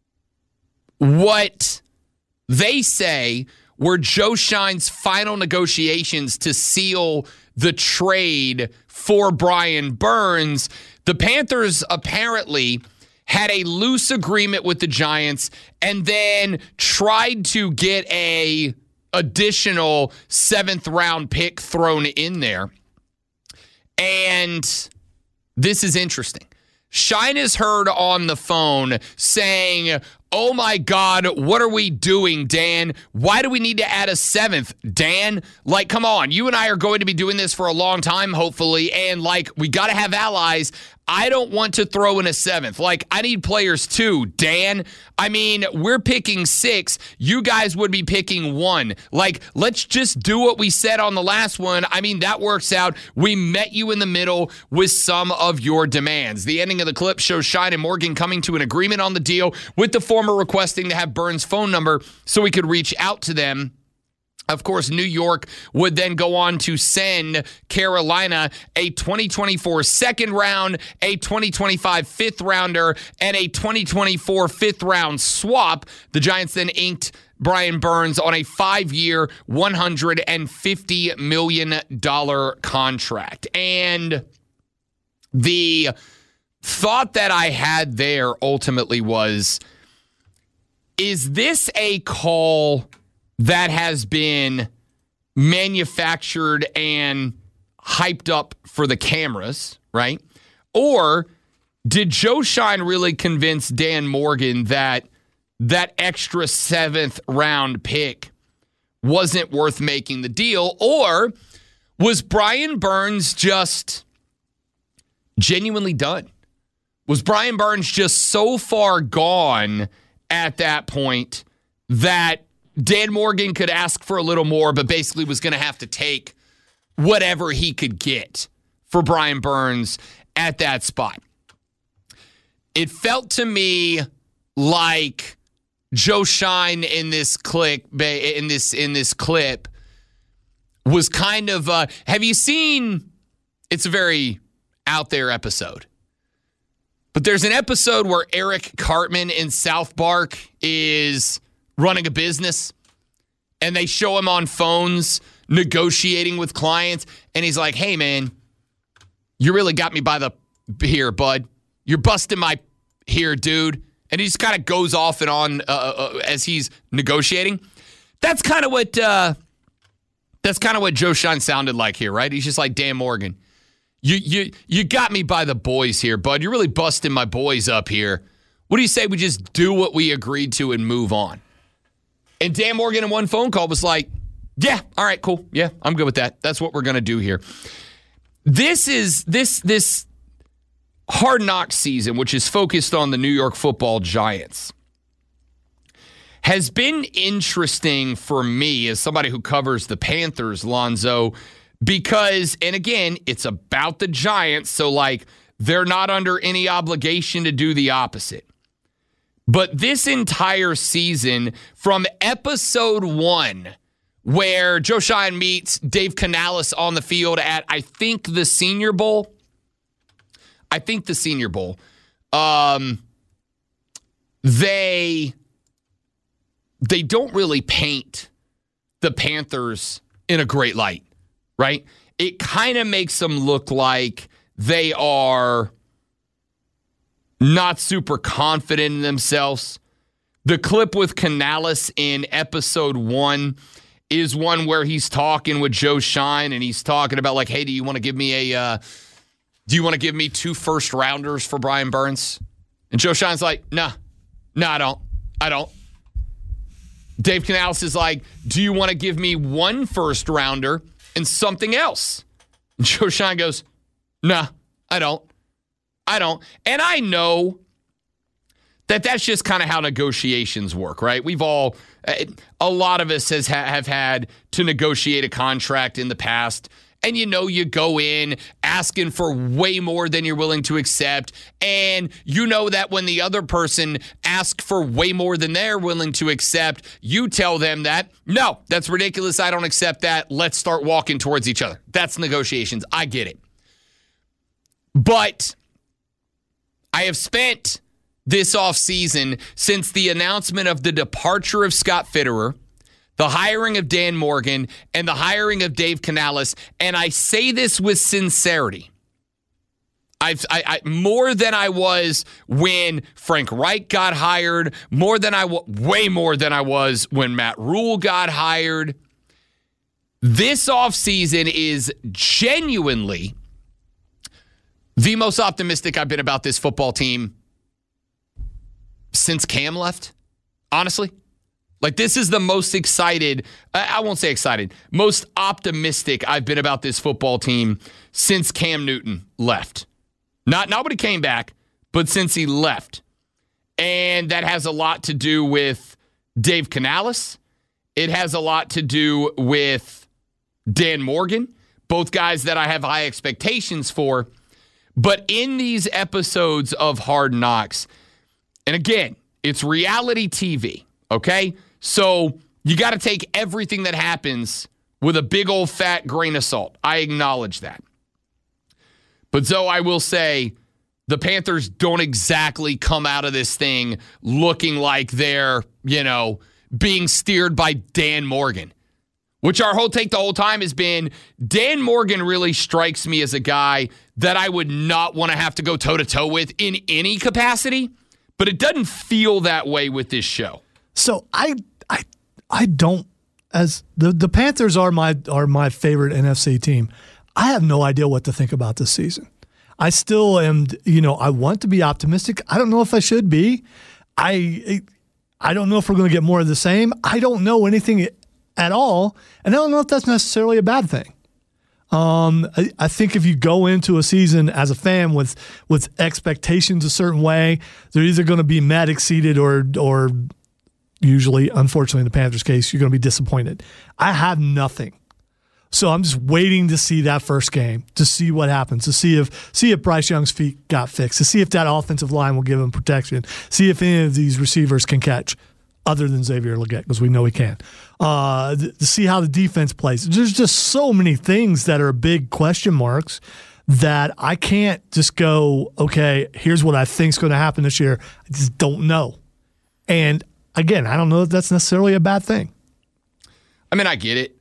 what they say were Joe Shine's final negotiations to seal the trade for Brian Burns. The Panthers apparently had a loose agreement with the Giants and then tried to get a additional 7th round pick thrown in there. And this is interesting. Shine is heard on the phone saying, "Oh my God, what are we doing, Dan? Why do we need to add a 7th, Dan? Like, come on, you and I are going to be doing this for a long time, hopefully, and like, we got to have allies. I don't want to throw in a 7th. Like, I need players too, Dan. I mean, we're picking 6. You guys would be picking 1. Like, let's just do what we said on the last one. I mean, that works out. We met you in the middle with some of your demands." The ending of the clip shows Shine and Morgan coming to an agreement on the deal, with the former requesting to have Burns' phone number so he could reach out to them Of course, New York would then go on to send Carolina a 2024 second round, a 2025 fifth rounder, and a 2024 fifth round swap. The Giants then inked Brian Burns on a 5-year, $150 million contract. And the thought that I had there ultimately was, is this a call that has been manufactured and hyped up for the cameras, right? Or did Joe Shine really convince Dan Morgan that that extra 7th round pick wasn't worth making the deal? Or was Brian Burns just genuinely done? Was Brian Burns just so far gone at that point that Dan Morgan could ask for a little more, but basically was going to have to take whatever he could get for Brian Burns at that spot? It felt to me like Joe Shine in this clip was kind of have you seen, it's a very out there episode, but there's an episode where Eric Cartman in South Park is running a business, and they show him on phones negotiating with clients, and he's like, hey, man, you really got me by the here, bud. You're busting my here, dude. And he just kind of goes off and on as he's negotiating. That's kind of what Joe Shine sounded like here, right? He's just like, Dan Morgan, you got me by the boys here, bud. You're really busting my boys up here. What do you say we just do what we agreed to and move on? And Dan Morgan in one phone call was like, yeah, all right, cool. Yeah, I'm good with that. That's what we're going to do here. This Hard Knocks season, which is focused on the New York Football Giants, has been interesting for me as somebody who covers the Panthers, Lonzo, because, and again, it's about the Giants, so like they're not under any obligation to do the opposite. But this entire season, from episode 1, where Joe Shine meets Dave Canales on the field at, I think, the Senior Bowl. They don't really paint the Panthers in a great light, right? It kind of makes them look like they are not super confident in themselves. The clip with Canales in episode 1 is one where he's talking with Joe Shine, and he's talking about like, hey, do you want to give me 2 first rounders for Brian Burns? And Joe Shine's like, no, I don't. Dave Canales is like, do you want to give me 1 first rounder and something else? And Joe Shine goes, no, I don't. And I know that that's just kind of how negotiations work, right? A lot of us have had to negotiate a contract in the past. And you go in asking for way more than you're willing to accept. And you know that when the other person asks for way more than they're willing to accept, you tell them that, no, that's ridiculous. I don't accept that. Let's start walking towards each other. That's negotiations. I get it. But I have spent this offseason, since the announcement of the departure of Scott Fitterer, the hiring of Dan Morgan, and the hiring of Dave Canales, and I say this with sincerity, I more than I was when Frank Reich got hired, way more than I was when Matt Rule got hired. This offseason is genuinely the most optimistic I've been about this football team since Cam left, honestly. Like, this is the most excited, I won't say excited, most optimistic I've been about this football team since Cam Newton left. Not when he came back, but since he left. And that has a lot to do with Dave Canales. It has a lot to do with Dan Morgan, both guys that I have high expectations for. But in these episodes of Hard Knocks, and again, it's reality TV, okay? So You got to take everything that happens with a big old fat grain of salt. I acknowledge that. But Zoe, I will say the Panthers don't exactly come out of this thing looking like they're, being steered by Dan Morgan, which our whole take the whole time has been Dan Morgan really strikes me as a guy that I would not want to have to go toe-to-toe with in any capacity, but it doesn't feel that way with this show. So I don't, as the Panthers are my favorite NFC team. I have no idea what to think about this season. I still am, I want to be optimistic. I don't know if I should be. I don't know if we're going to get more of the same. I don't know anything at all, and I don't know if that's necessarily a bad thing. I think if you go into a season as a fan with expectations a certain way, they're either going to be mad, exceeded, or usually, unfortunately, in the Panthers' case, you're going to be disappointed. I have nothing. So I'm just waiting to see that first game, to see what happens, to see if Bryce Young's feet got fixed, to see if that offensive line will give him protection, see if any of these receivers can catch, other than Xavier Legette, because we know he can. To see how the defense plays. There's just so many things that are big question marks that I can't just go, okay, here's what I think is going to happen this year. I just don't know. And again, I don't know if that's necessarily a bad thing. I mean, I get it.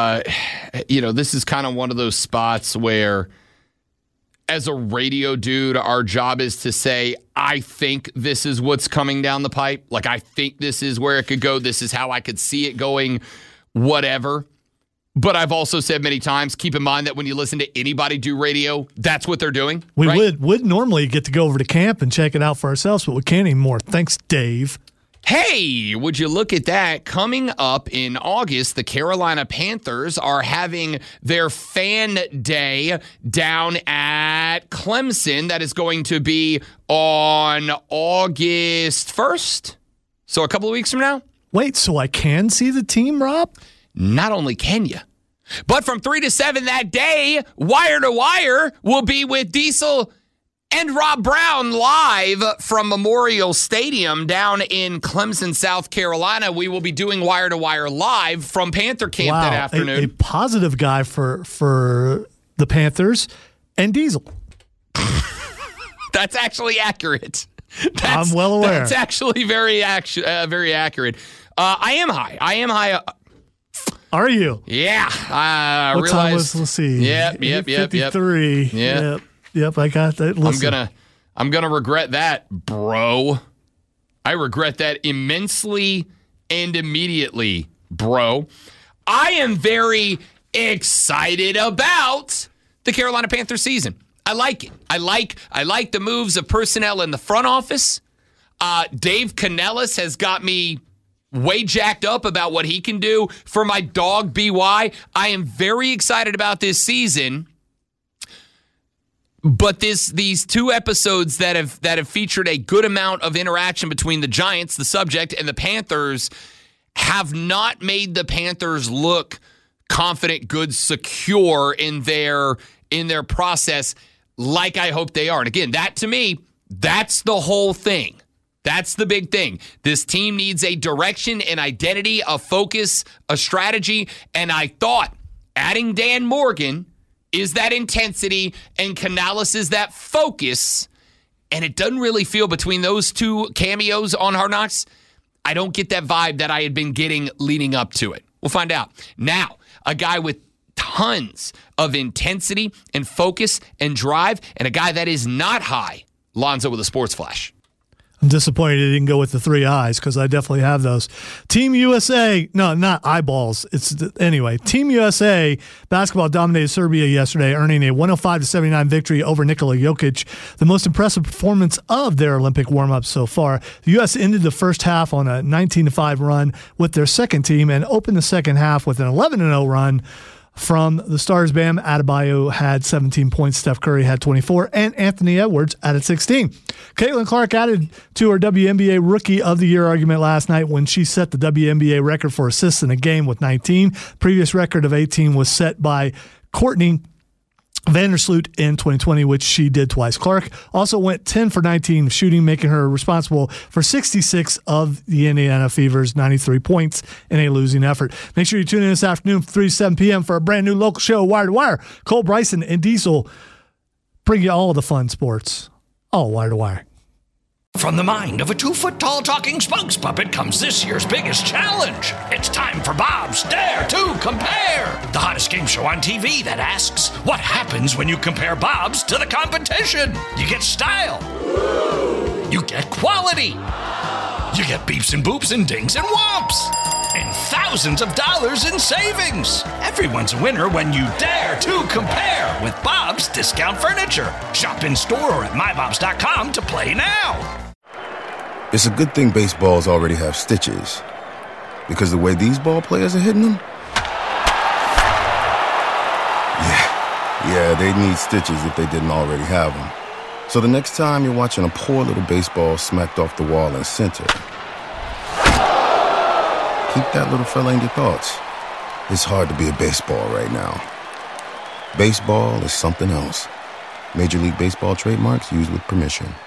This is kind of one of those spots where, as a radio dude, our job is to say, I think this is what's coming down the pipe. Like, I think this is where it could go. This is how I could see it going, whatever. But I've also said many times, keep in mind that when you listen to anybody do radio, that's what they're doing. We right? would normally get to go over to camp and check it out for ourselves, but we can't anymore. Thanks, Dave. Hey, would you look at that? Coming up in August, the Carolina Panthers are having their fan day down at Clemson. That is going to be on August 1st. So a couple of weeks from now. Wait, so I can see the team, Rob? Not only can you, but from 3 to 7 that day, Wire to Wire will be with Diesel and Rob Brown live from Memorial Stadium down in Clemson, South Carolina. We will be doing Wire to Wire live from Panther Camp that afternoon. A positive guy for the Panthers and Diesel. That's actually accurate. I'm well aware. That's actually very accurate. I am high. Are you? Yeah. I what realized. Time was, let's see. Yep. 53. Yep, I got that. Listen. I'm gonna regret that, bro. I regret that immensely and immediately, bro. I am very excited about the Carolina Panthers season. I like it. I like the moves of personnel in the front office. Dave Canellis has got me way jacked up about what he can do for my dog BY. I am very excited about this season. But these two episodes that have featured a good amount of interaction between the Giants, the subject, and the Panthers have not made the Panthers look confident, good, secure in their process like I hope they are. And again, that to me, that's the whole thing. That's the big thing. This team needs a direction, an identity, a focus, a strategy. And I thought adding Dan Morgan is that intensity, and Canales is that focus, and it doesn't really feel between those two cameos on Hard Knocks. I don't get that vibe that I had been getting leading up to it. We'll find out. Now, a guy with tons of intensity and focus and drive, and a guy that is not high, Lonzo with a sports flash. I'm disappointed he didn't go with the 3 eyes because I definitely have those. Team USA, no, not eyeballs. Anyway, Team USA basketball dominated Serbia yesterday, earning a 105-79 victory over Nikola Jokic, the most impressive performance of their Olympic warm-up so far. The U.S. ended the first half on a 19-5 run with their second team and opened the second half with an 11-0 run. From the Stars, Bam Adebayo had 17 points, Steph Curry had 24, and Anthony Edwards added 16. Caitlin Clark added to her WNBA Rookie of the Year argument last night when she set the WNBA record for assists in a game with 19. Previous record of 18 was set by Courtney Vandersloot in 2020, which she did twice. Clark also went 10 for 19 shooting, making her responsible for 66 of the Indiana Fever's 93 points in a losing effort. Make sure you tune in this afternoon from 3 to 7 p.m. for a brand new local show, Wire to Wire. Cole Bryson and Diesel bring you all the fun sports, all Wire to Wire. From the mind of a 2-foot-tall talking spokes puppet comes this year's biggest challenge. It's time for Bob's Dare to Compare, the hottest game show on TV that asks, what happens when you compare Bob's to the competition? You get style. You get quality. You get beeps and boops and dings and whomps. And thousands of dollars in savings. Everyone's a winner when you dare to compare with Bob's Discount Furniture. Shop in store or at mybobs.com to play now. It's a good thing baseballs already have stitches, because the way these ball players are hitting them, yeah, they need stitches if they didn't already have them. So the next time you're watching a poor little baseball smacked off the wall in center, keep that little fella in your thoughts. It's hard to be a baseball right now. Baseball is something else. Major League Baseball trademarks used with permission.